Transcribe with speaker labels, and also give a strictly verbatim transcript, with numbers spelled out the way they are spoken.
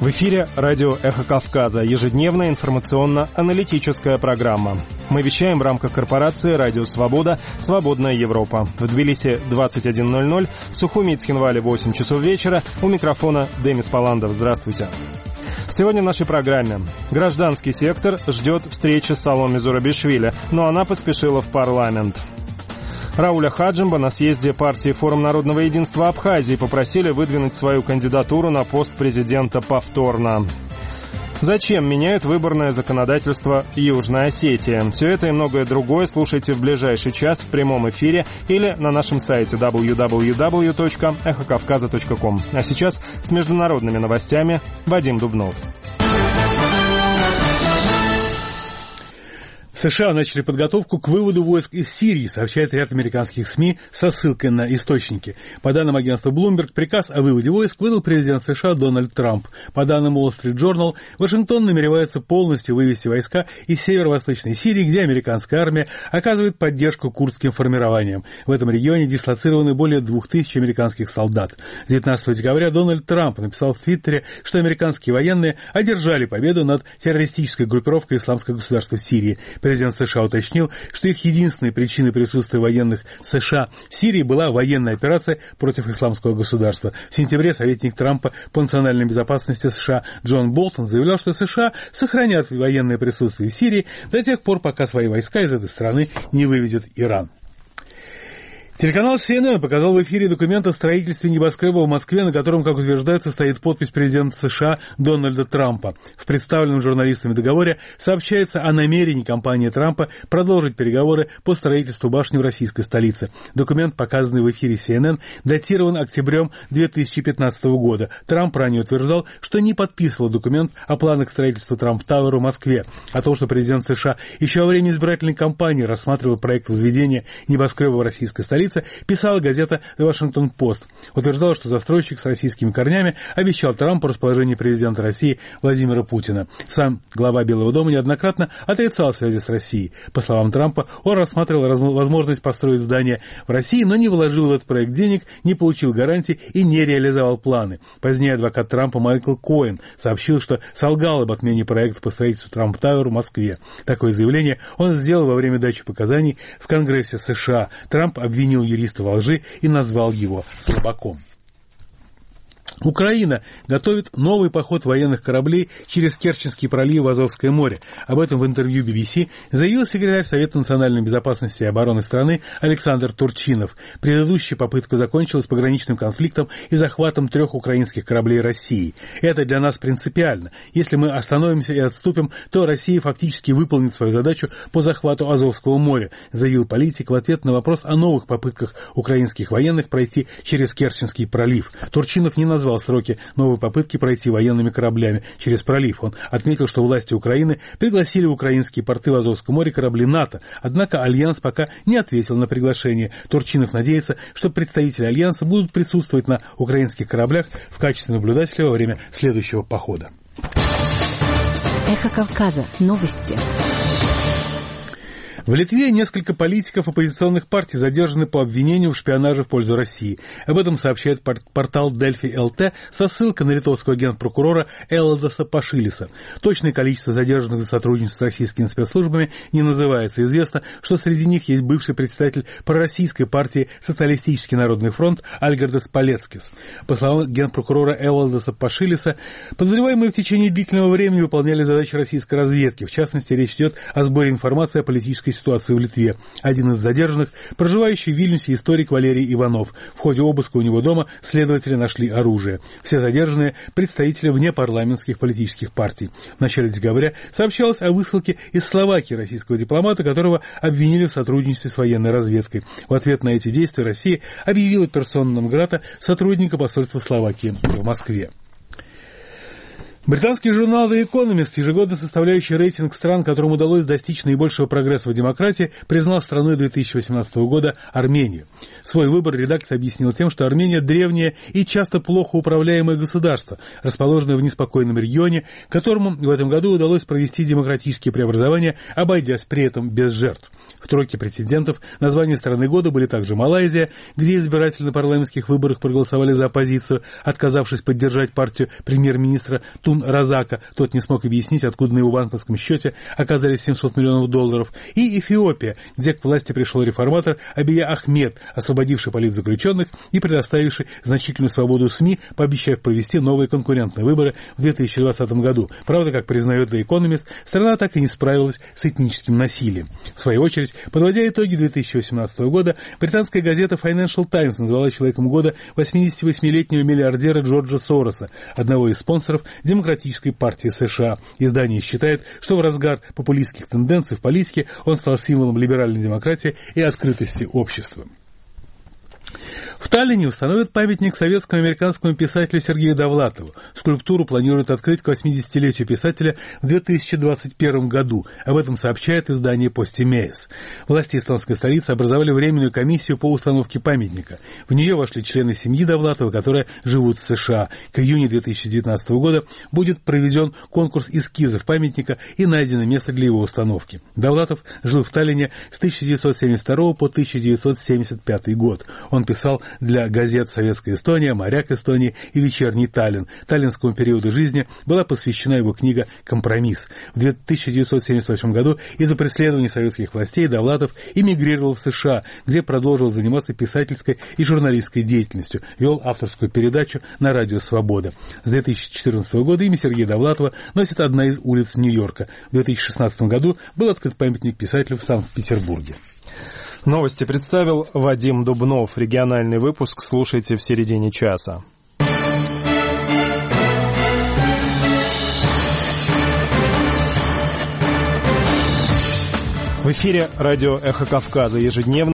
Speaker 1: В эфире радио «Эхо Кавказа», ежедневная информационно-аналитическая программа. Мы вещаем в рамках корпорации «Радио Свобода», «Свободная Европа». В Тбилиси двадцать один ноль ноль, в Сухуми и Цхинвале восемь часов вечера. У микрофона Демис Паландов. Здравствуйте. Сегодня в нашей программе. Гражданский сектор ждет встречи с Саломе Зурабишвили, но она поспешила в парламент. Рауля Хаджимба на съезде партии «Форум народного единства Абхазии» попросили выдвинуть свою кандидатуру на пост президента повторно. Зачем меняют выборное законодательство Южной Осетии? Все это и многое другое слушайте в ближайший час в прямом эфире или на нашем сайте дабл ю дабл ю дабл ю точка эхо кавказа точка ком. А сейчас с международными новостями Вадим Дубнов.
Speaker 2: США начали подготовку к выводу войск из Сирии, сообщает ряд американских СМИ со ссылкой на источники. По данным агентства Bloomberg, приказ о выводе войск выдал президент США Дональд Трамп. По данным Wall Street Journal, Вашингтон намеревается полностью вывести войска из северо-восточной Сирии, где американская армия оказывает поддержку курдским формированиям. В этом регионе дислоцированы более двух тысяч американских солдат. девятнадцатого декабря Дональд Трамп написал в Твиттере, что американские военные одержали победу над террористической группировкой «Исламское государство» в Сирии. Президент США уточнил, что их единственной причиной присутствия военных США в Сирии была военная операция против исламского государства. В сентябре советник Трампа по национальной безопасности США Джон Болтон заявлял, что США сохранят военное присутствие в Сирии до тех пор, пока свои войска из этой страны не выведет Иран. Телеканал си эн эн показал в эфире документ о строительстве небоскреба в Москве, на котором, как утверждается, стоит подпись президента США Дональда Трампа. В представленном журналистами договоре сообщается о намерении компании Трампа продолжить переговоры по строительству башни в российской столице. Документ, показанный в эфире си эн эн, датирован октябрем две тысячи пятнадцатого года. Трамп ранее утверждал, что не подписывал документ о планах строительства Трамп-Тауэр в Москве. О том, что президент США еще во время избирательной кампании рассматривал проект возведения небоскреба в российской столице, писала газета The Washington Post. Утверждала, что застройщик с российскими корнями обещал Трампу расположение президента России Владимира Путина. Сам глава Белого дома неоднократно отрицал связи с Россией. По словам Трампа, он рассматривал возможность построить здание в России, но не вложил в этот проект денег, не получил гарантий и не реализовал планы. Позднее адвокат Трампа Майкл Коэн сообщил, что солгал об отмене проекта по строительству Трамп-Тауэр в Москве. Такое заявление он сделал во время дачи показаний в Конгрессе США. Трамп обвинил юриста во лжи и назвал его слабаком. Украина готовит новый поход военных кораблей через Керченский пролив в Азовское море. Об этом в интервью би би си заявил секретарь Совета национальной безопасности и обороны страны Александр Турчинов. Предыдущая попытка закончилась пограничным конфликтом и захватом трех украинских кораблей России. Это для нас принципиально. Если мы остановимся и отступим, то Россия фактически выполнит свою задачу по захвату Азовского моря, заявил политик в ответ на вопрос о новых попытках украинских военных пройти через Керченский пролив. Турчинов не назвал сроки новой попытки пройти военными кораблями через пролив. Он отметил, что власти Украины пригласили в украинские порты в Азовском море корабли НАТО, однако Альянс пока не ответил на приглашение. Турчинов надеется, что представители Альянса будут присутствовать на украинских кораблях в качестве наблюдателя во время следующего похода.
Speaker 3: Эхо Кавказа. Новости.
Speaker 2: В Литве несколько политиков оппозиционных партий задержаны по обвинению в шпионаже в пользу России. Об этом сообщает портал Delfi точка эл ти со ссылкой на литовского генпрокурора Элладоса Пашилиса. Точное количество задержанных за сотрудничество с российскими спецслужбами не называется. Известно, что среди них есть бывший председатель пророссийской партии «Социалистический народный фронт» Альгирдас Палецкис. По словам генпрокурора Элладоса Пашилиса, подозреваемые в течение длительного времени выполняли задачи российской разведки. В частности, речь идет о сборе информации о политической ситуации в Литве. Один из задержанных – проживающий в Вильнюсе историк Валерий Иванов. В ходе обыска у него дома следователи нашли оружие. Все задержанные – представители внепарламентских политических партий. В начале декабря сообщалось о высылке из Словакии российского дипломата, которого обвинили в сотрудничестве с военной разведкой. В ответ на эти действия Россия объявила персона нон-грата сотрудника посольства Словакии в Москве. Британский журнал The Economist, ежегодно составляющий рейтинг стран, которым удалось достичь наибольшего прогресса в демократии, признал страной две тысячи восемнадцатого года Армению. Свой выбор редакция объяснила тем, что Армения – древнее и часто плохо управляемое государство, расположенное в неспокойном регионе, которому в этом году удалось провести демократические преобразования, обойдясь при этом без жертв. В тройке претендентов на звание страны года были также Малайзия, где избиратели на парламентских выборах проголосовали за оппозицию, отказавшись поддержать партию премьер-министра Тун Ибн Разака, тот не смог объяснить, откуда на его банковском счете оказались семьсот миллионов долларов, и Эфиопия, где к власти пришел реформатор Абия Ахмед, освободивший политзаключенных и предоставивший значительную свободу СМИ, пообещав провести новые конкурентные выборы в две тысячи двадцатом году. Правда, как признает The Economist, страна так и не справилась с этническим насилием. В свою очередь, подводя итоги две тысячи восемнадцатого года, британская газета Financial Times назвала человеком года восьмидесятивосьмилетнего миллиардера Джорджа Сороса, одного из спонсоров Демократической партии США. Издание считает, что в разгар популистских тенденций в политике он стал символом либеральной демократии и открытости общества. В Таллине установят памятник советскому американскому писателю Сергею Довлатову. Скульптуру планируют открыть к восьмидесятилетию писателя в две тысячи двадцать первом году. Об этом сообщает издание «Постимеяс». Власти эстонской столицы образовали временную комиссию по установке памятника. В нее вошли члены семьи Довлатова, которые живут в США. К июню две тысячи девятнадцатого года будет проведен конкурс эскизов памятника и найдено место для его установки. Довлатов жил в Таллине с тысяча девятьсот семьдесят второго по тысяча девятьсот семьдесят пятый год. Он писал для газет «Советская Эстония», «Моряк Эстонии» и «Вечерний Таллин». Таллинскому периоду жизни была посвящена его книга «Компромисс». В тысяча девятьсот семьдесят восьмом году из-за преследований советских властей Довлатов эмигрировал в США, где продолжил заниматься писательской и журналистской деятельностью, вел авторскую передачу на радио «Свобода». С две тысячи четырнадцатого года имя Сергея Довлатова носит одна из улиц Нью-Йорка. В две тысячи шестнадцатом году был открыт памятник писателю в Санкт-Петербурге.
Speaker 1: Новости представил Вадим Дубнов. Региональный выпуск слушайте в середине часа. В эфире радио «Эхо Кавказа» ежедневно.